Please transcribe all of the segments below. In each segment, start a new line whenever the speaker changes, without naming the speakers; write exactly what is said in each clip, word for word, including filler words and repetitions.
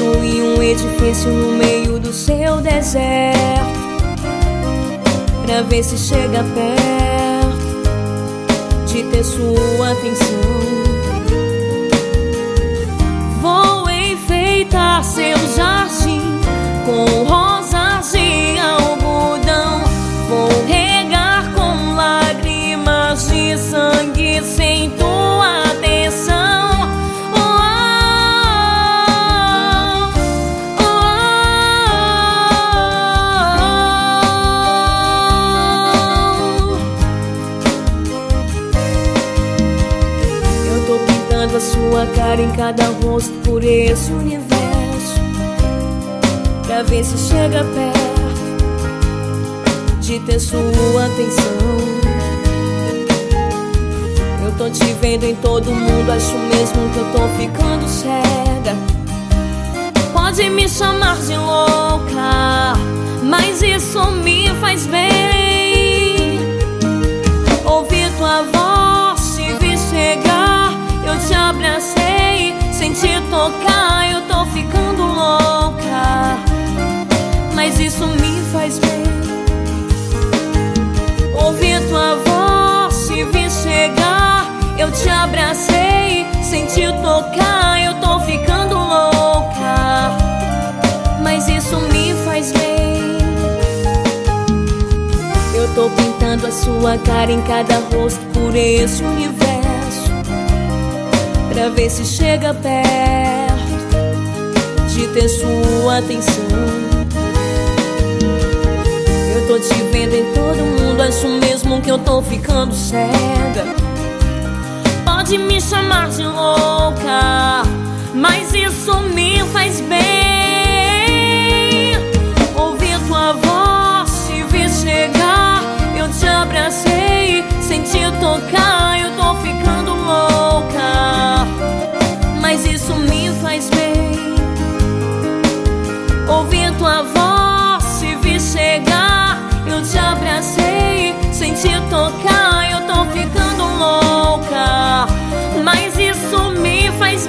construir um edifício no meio do seu deserto, pra ver se chega perto de ter sua atenção. Vou enfeitar seu jardim com rosas de algodão. Vou regar com lágrimas de sangue sem tua atenção. Eu tô pintando a sua cara em cada rosto por esse universo, pra ver se chega perto de ter sua atenção. Eu tô te vendo em todo mundo, acho mesmo que eu tô ficando cega. Pode me chamar de louca, mas isso me faz bem. Ouvir tua voz, te vi chegar, eu te abracei, senti tocar, eu tô ficando louca, mas isso me faz bem. Ouvir tua voz, te vi chegar, eu te abracei, senti tocar, eu tô ficando louca, mas isso me faz bem. Eu tô pintando a sua cara em cada rosto por esse universo, pra ver se chega perto de ter sua atenção. Eu tô te vendo em todo mundo, acho mesmo que eu tô ficando cega. Pode me chamar de louca, mas isso me faz bem. Ouvir tua voz, te vi chegar, eu te abracei, senti tocar, eu tô ficando louca, mas isso me faz bem. Ouvir tua voz, te vi chegar, eu te abracei, senti tocar, eu tô ficando louca, mas isso me faz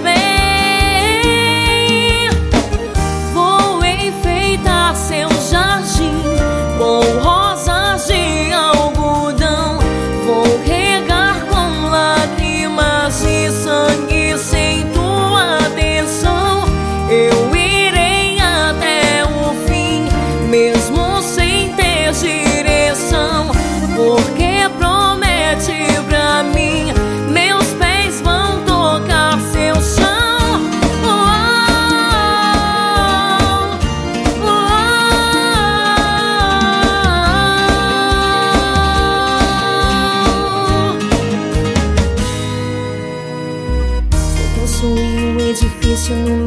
bem. Vou enfeitar seu jardim com rosas de algodão. Vou regar com lágrimas de sangue sem tua atenção. Eu irei até o fim, mesmo sem ter direção, porque promete pra mim, meus pés vão tocar seu chão. Oh, oh, oh. Vou construir um edifício no